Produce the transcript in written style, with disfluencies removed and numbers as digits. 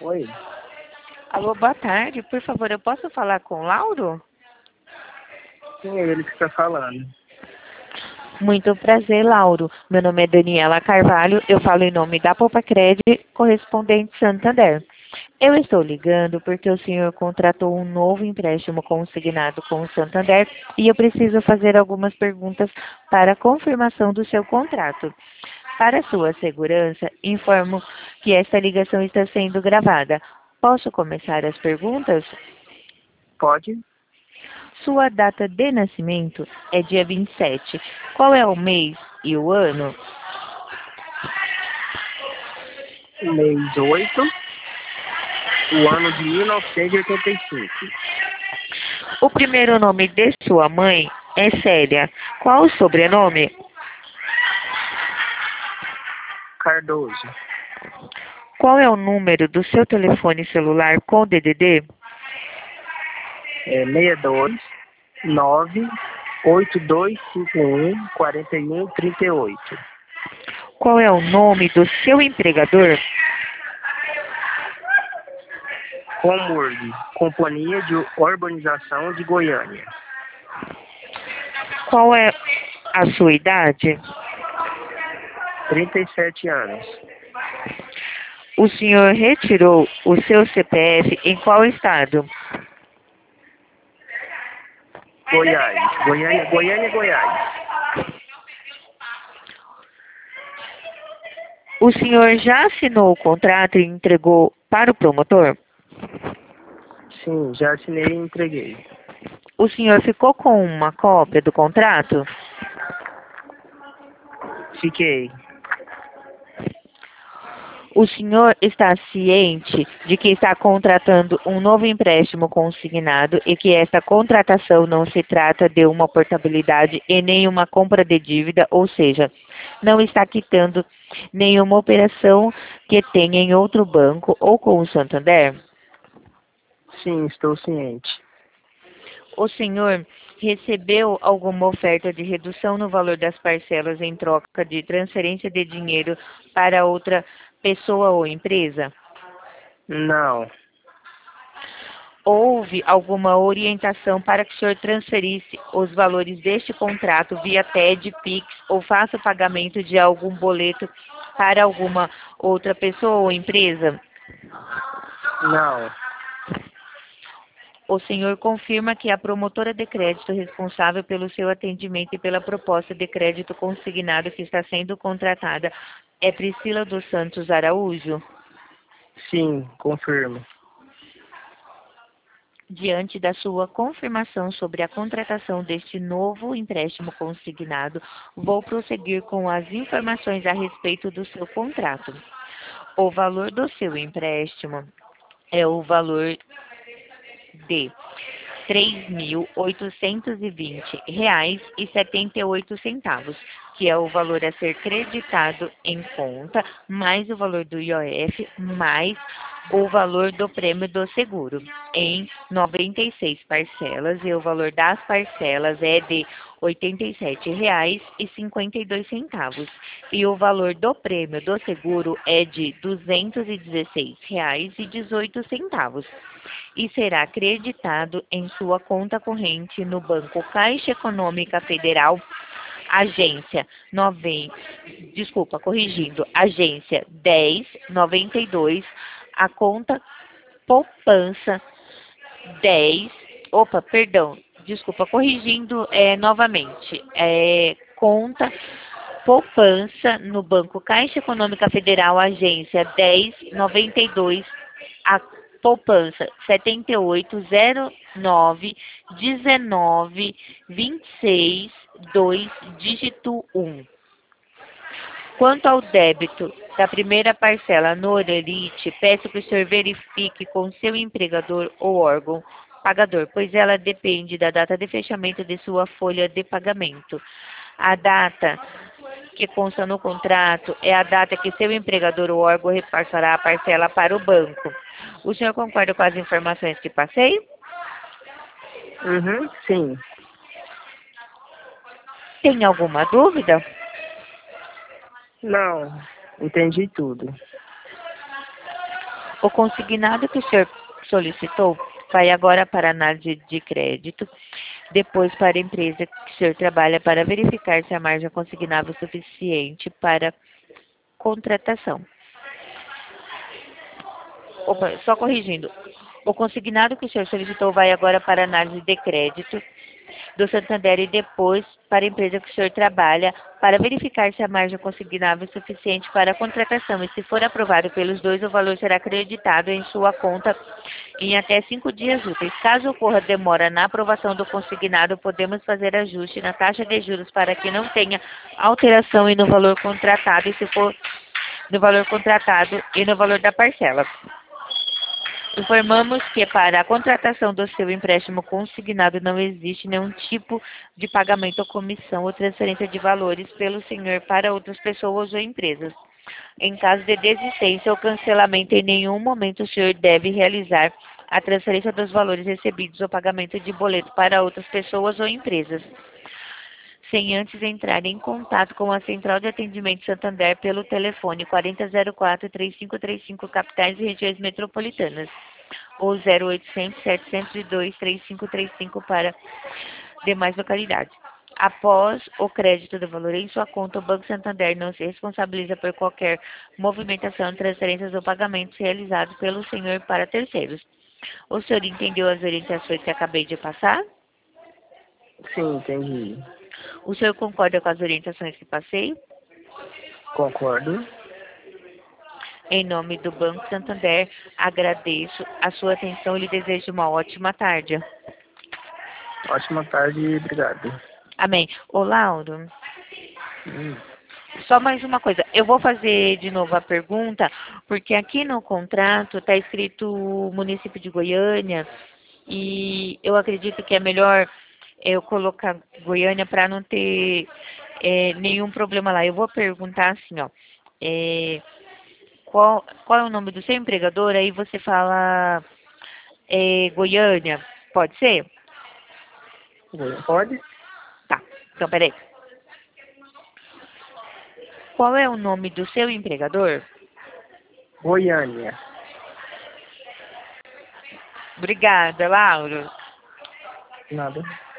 Oi, Alô, boa tarde. Por favor, eu posso falar com o Lauro? quem é ele que está falando? Muito prazer, Lauro. Meu nome é Daniela Carvalho. Eu falo em nome da Popacred, correspondente Santander. Eu estou ligando porque o senhor contratou um novo empréstimo consignado com o Santander e eu preciso fazer algumas perguntas para confirmação do seu contrato. Para sua segurança, informo que esta ligação está sendo gravada. Posso começar as perguntas? Pode? Sua data de nascimento é dia 27. Qual é o mês e o ano? Mês 8, o ano de 1985. O primeiro nome de sua mãe é Célia. Qual o sobrenome? Cardoso. Qual é o número do seu telefone celular com DDD? É 62 9 8251 4138. Qual é o nome do seu empregador? Comurg, Companhia de Urbanização de Goiânia. Qual é a sua idade? 37 anos. O senhor retirou o seu CPF em qual estado? Goiás. Goiânia, Goiás. O senhor já assinou o contrato e entregou para o promotor? Sim, já assinei e entreguei. O senhor ficou com uma cópia do contrato? Fiquei. O senhor está ciente de que está contratando um novo empréstimo consignado e que esta contratação não se trata de uma portabilidade e nem uma compra de dívida, ou seja, não está quitando nenhuma operação que tenha em outro banco ou com o Santander? Sim, estou ciente. O senhor recebeu alguma oferta de redução no valor das parcelas em troca de transferência de dinheiro para outra pessoa ou empresa? Não, Houve alguma orientação para que o senhor transferisse os valores deste contrato via TED, Pix ou faça o pagamento de algum boleto para alguma outra pessoa ou empresa? não, O senhor confirma que a promotora de crédito responsável pelo seu atendimento e pela proposta de crédito consignado que está sendo contratada é Priscila dos Santos Araújo? sim, confirmo. Diante da sua confirmação sobre a contratação deste novo empréstimo consignado, vou prosseguir com as informações a respeito do seu contrato. O valor do seu empréstimo é o valor de R$ 3.820,78, que é o valor a ser creditado em conta, mais o valor do IOF, mais o valor do prêmio do seguro, em 96 parcelas, e o valor das parcelas é de R$ 87,52, e o valor do prêmio do seguro é de R$ 216,18 e será creditado em sua conta corrente no Banco Caixa Econômica Federal, agência 9, agência 1092, a conta poupança 10, novamente, conta poupança no Banco Caixa Econômica Federal, agência 1092, a poupança 78091926 dígito 1. Quanto ao débito da primeira parcela no Orerite, peço que o senhor verifique com seu empregador ou órgão pagador, pois ela depende da data de fechamento de sua folha de pagamento. A data que consta no contrato é a data que seu empregador ou órgão repassará a parcela para o banco. O senhor concorda com as informações que passei? Uhum, sim. Tem alguma dúvida? Não, entendi tudo. O consignado que o senhor solicitou vai agora para análise de crédito, depois para a empresa que o senhor trabalha para verificar se a margem consignável é suficiente para contratação. Opa, só corrigindo. O consignado que o senhor solicitou vai agora para análise de crédito do Santander e depois para a empresa que o senhor trabalha para verificar se a margem consignável é suficiente para a contratação e se for aprovado pelos dois, o valor será acreditado em sua conta em até 5 dias úteis. Caso ocorra demora na aprovação do consignado, podemos fazer ajuste na taxa de juros para que não tenha alteração e no valor contratado e se for no valor contratado e no valor da parcela. Informamos que para a contratação do seu empréstimo consignado não existe nenhum tipo de pagamento ou comissão ou transferência de valores pelo senhor para outras pessoas ou empresas. Em caso de desistência ou cancelamento, em nenhum momento o senhor deve realizar a transferência dos valores recebidos ou pagamento de boleto para outras pessoas ou empresas, sem antes entrar em contato com a Central de Atendimento Santander pelo telefone 4004-3535, capitais e regiões metropolitanas, ou 0800-702-3535 para demais localidades. Após o crédito do valor em sua conta, o Banco Santander não se responsabiliza por qualquer movimentação, transferências ou pagamentos realizados pelo senhor para terceiros. O senhor entendeu as orientações que acabei de passar? Sim, entendi. O senhor concorda com as orientações que passei? Concordo. Em nome do Banco Santander, agradeço a sua atenção e lhe desejo uma ótima tarde. Ótima tarde e obrigado. Amém. Ô, Lauro, Hum, só mais uma coisa. Eu vou fazer de novo a pergunta, porque aqui no contrato está escrito município de Goiânia e eu acredito que é melhor eu colocar Goiânia para não ter nenhum problema lá. Eu vou perguntar assim, ó. Qual é o nome do seu empregador? Aí você fala Goiânia. Pode ser? Pode? Tá. Então, peraí. Qual é o nome do seu empregador? Goiânia. Obrigada, Lauro. Nada.